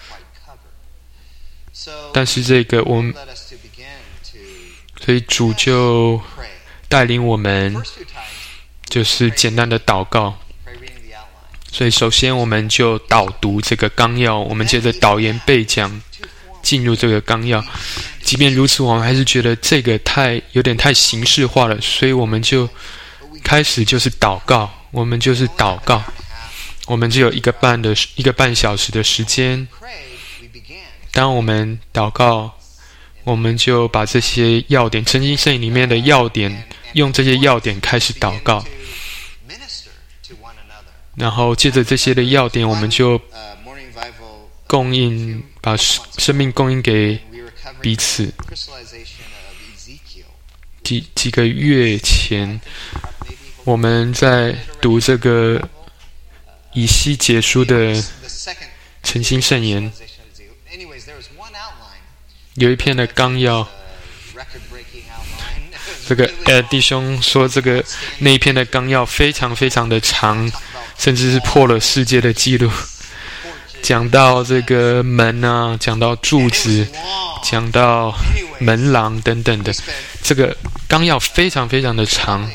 但是这个我们，所以主就带领我们，就是简单的祷告。所以首先我们就导读这个纲要，我们接着导言背讲，进入这个纲要。即便如此，我们还是觉得这个太有点太形式化了，所以我们就开始就是祷告，我们就是祷告，我们只有一个半的一个半小时的时间。当我们祷告，我们就把这些要点，诚心圣言里面的要点，用这些要点开始祷告。然后借着这些的要点，我们就供应，把生命供应给彼此。几几个月前，我们在读这个以西结书的诚心圣言，有一篇的纲要。这个呃弟兄说，这个那一篇的纲要非常非常的长，甚至是破了世界的纪录。讲到这个门啊，讲到柱子，讲到门廊等等的，这个纲要非常非常的长。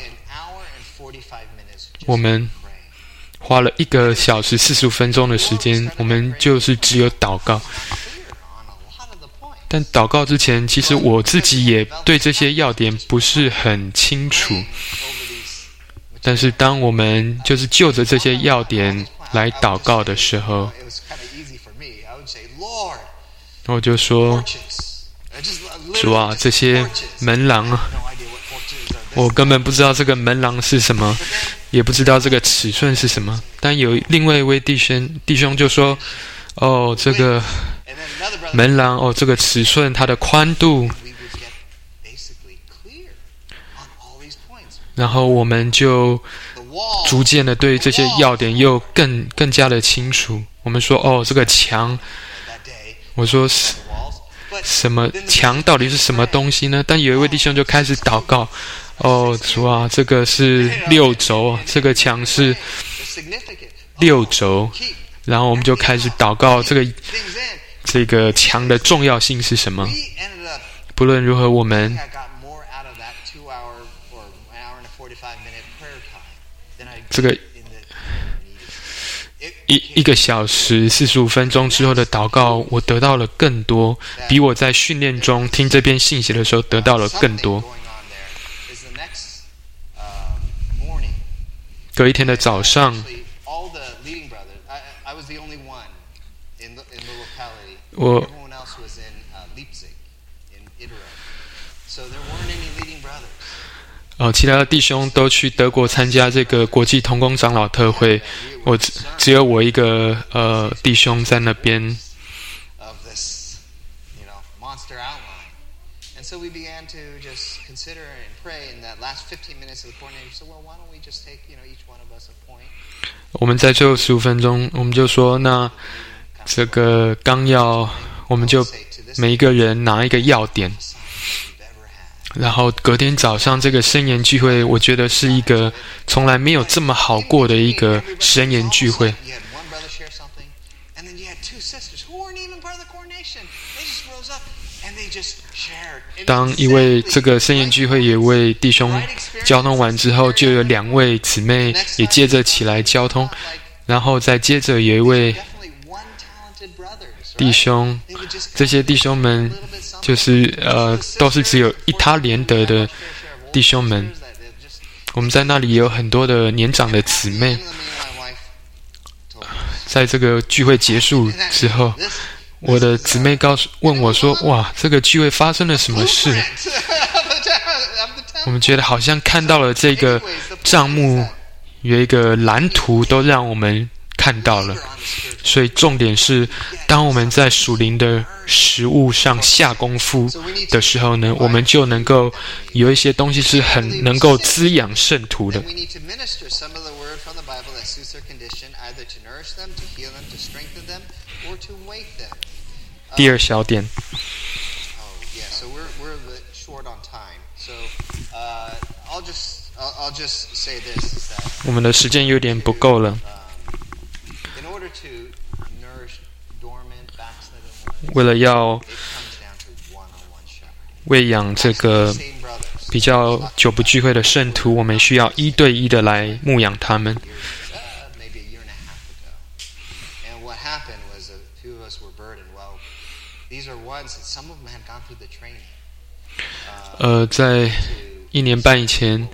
我们花了一个小时四十五分钟的时间，我们就是只有祷告。但祷告之前，其实我自己也对这些要点不是很清楚。但是当我们就是就着这些要点来祷告的时候，我就说，主啊，这些门廊啊，我根本不知道这个门廊是什么，也不知道这个尺寸是什么。但有另外一位弟兄弟兄就说，哦，这个门廊，哦，这个尺寸，它的宽度，然后我们就逐渐的对这些要点又更更加的清楚。我们说，哦，这个墙，我说什么墙到底是什么东西呢？但有一位弟兄就开始祷告，哦，主啊，这个是六轴，这个墙是六轴，然后我们就开始祷告，这个这个墙的重要性是什么？不论如何，我们这个一一个小时四十五分钟之后的祷告，我得到了更多，比我在训练中听这篇信息的时候得到了更多。隔一天的早上，我呃，其他的弟兄都去德国参加这个国际同工长老特会，我只只有我一个呃弟兄在那边。我们在最后十五分钟，我们就说，那这个纲要，我们就每一个人拿一个要点，然后隔天早上这个申言聚会，我觉得是一个从来没有这么好过的一个申言聚会。当一位这个申言聚会有一位弟兄交通完之后，就有两位姊妹也接着起来交通，然后再接着有一位弟兄，这些弟兄们就是呃都是只有一他连得的弟兄们。我们在那里也有很多的年长的姊妹。在这个聚会结束之后，我的姊妹告诉问我说：“哇，这个聚会发生了什么事？”我们觉得好像看到了这个账目有一个蓝图，都让我们看到了。所以重点是，当我们在属灵的食物上下功夫的时候呢，我们就能够有一些东西是很能够滋养圣徒的。第二小点，我们的时间有点不够了。为了要喂养这个比较久不聚会的圣徒，我们需要一对一的来牧养他们。呃，在一年半以前，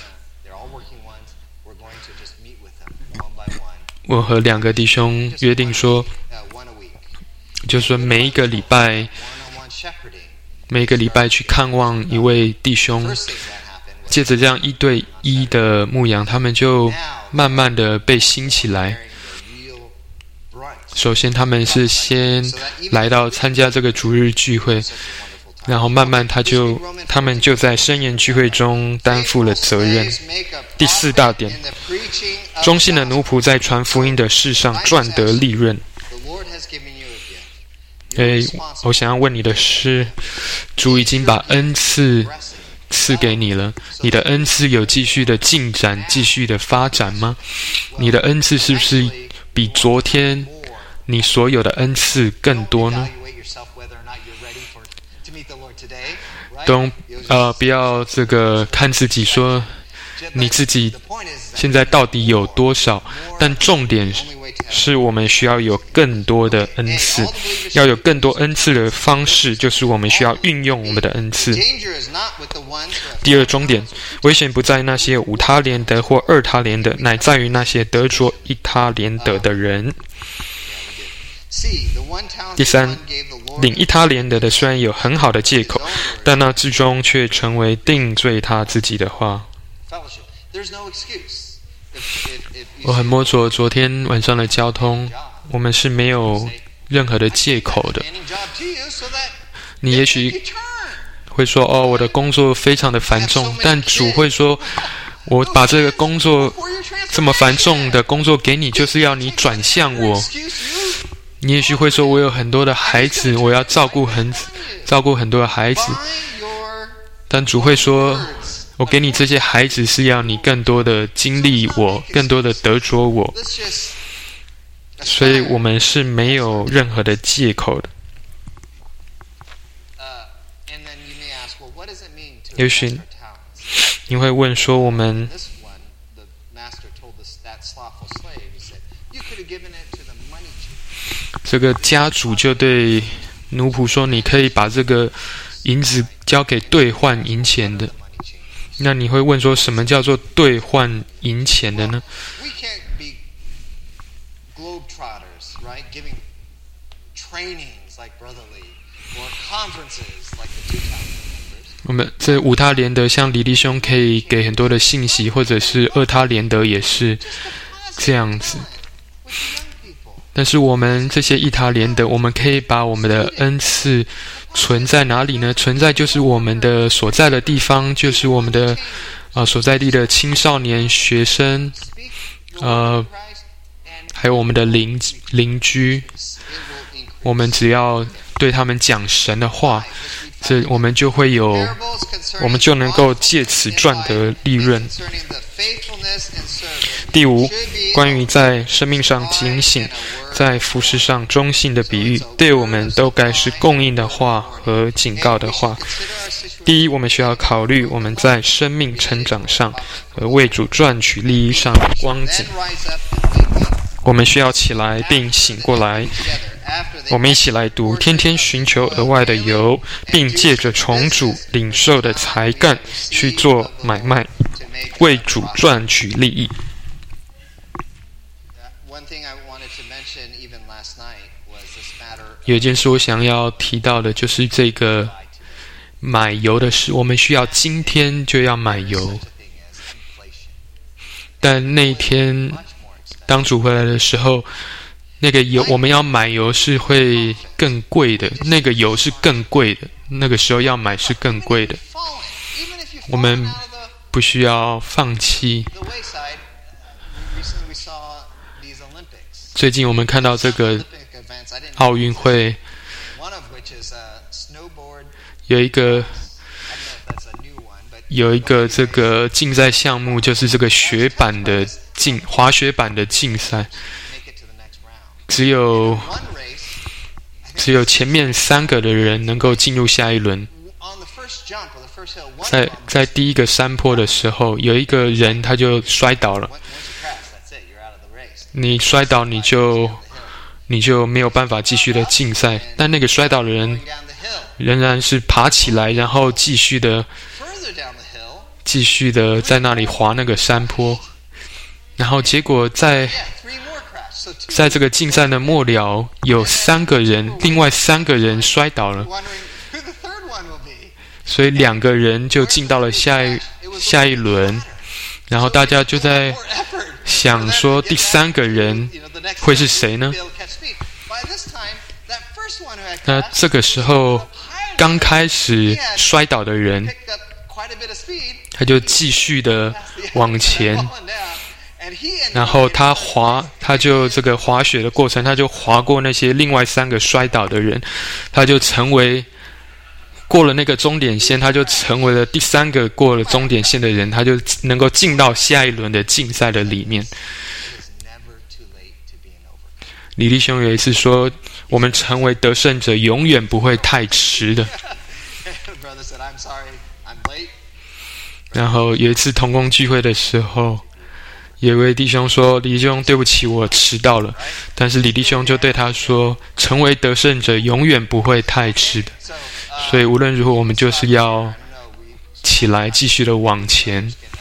我和两个弟兄约定说，就是说每一个礼拜，每一个礼拜去看望一位弟兄，借着这样一对一的牧养，他们就慢慢的被兴起来。首先他们是先来到参加这个主日聚会，然后慢慢他就他们就在申言聚会中担负了责任。第四大点，忠心的奴仆在传福音的事上赚得利润。诶，我想要问你的是，主已经把恩赐赐给你了，你的恩赐有继续的进展，继续的发展吗？你的恩赐是不是比昨天你所有的恩赐更多呢？都呃不要这个看自己说你自己现在到底有多少，但重点是我们需要有更多的恩赐，要有更多恩赐的方式，就是我们需要运用我们的恩赐。第二重点，危险不在那些五他连得或二他连得，乃在于那些得着一他连得的人。第三，领一他连得的虽然有很好的借口，但那至终却成为定罪他自己的话。我很摸索昨天晚上的交通，我们是没有任何的借口的。你也许会说，哦，我的工作非常的繁重，但主会说，我把这个工作这么繁重的工作给你，就是要你转向我。你也许会说，我有很多的孩子，我要照顾很照顾很多的孩子，但主会说，我给你这些孩子是要你更多的经历我，更多的得着我。所以我们是没有任何的借口的。也许你会问说，我们这个家主就对奴仆说，你可以把这个银子交给兑换银钱的。那你会问说，什么叫做兑换银钱的呢？我们这五他连得，像李弟兄可以给很多的信息，或者是二他连得也是这样子。但是我们这些一他连得，我们可以把我们的恩赐存在哪里呢？存在就是我们的所在的地方，就是我们的呃所在地的青少年、学生，呃，还有我们的邻邻居。我们只要对他们讲神的话，这我们就会有，我们就能够借此赚得利润。第五，关于在生命上警醒，在服事上忠信的比喻，对我们都该是供应的话和警告的话。第一，我们需要考虑我们在生命成长上和为主赚取利益上的光景。我们需要起来并醒过来。我们一起来读：天天寻求额外的油，并借着从主领受的才干去做买卖，为主赚取利益。有一件事我想要提到的，就是这个买油的事。我们需要今天就要买油，但那天当主回来的时候，那个油我们要买油是会更贵的，那个油是更贵的，那个时候要买是更贵的。我们不需要放弃。最近我们看到这个奥运会，有一个有一个这个竞赛项目，就是这个雪板的竞滑雪板的竞赛，只有只有前面三个的人能够进入下一轮。在在第一个山坡的时候，有一个人他就摔倒了。你摔倒，你就你就没有办法继续的竞赛。但那个摔倒的人仍然是爬起来，然后继续的继续的在那里滑那个山坡。然后结果在在这个竞赛的末了，有三个人，另外三个人摔倒了。所以两个人就进到了下一下一轮，然后大家就在想说第三个人会是谁呢？那这个时候刚开始摔倒的人，他就继续的往前，然后他滑，他就这个滑雪的过程，他就滑过那些另外三个摔倒的人，他就成为过了那个终点线，他就成为了第三个过了终点线的人，他就能够进到下一轮的竞赛的里面。李弟兄有一次说，我们成为得胜者永远不会太迟的。然后有一次同工聚会的时候，有一位弟兄说，李弟兄对不起，我迟到了。但是李弟兄就对他说，成为得胜者永远不会太迟的。所以无论如何，我们就是要起来继续的往前。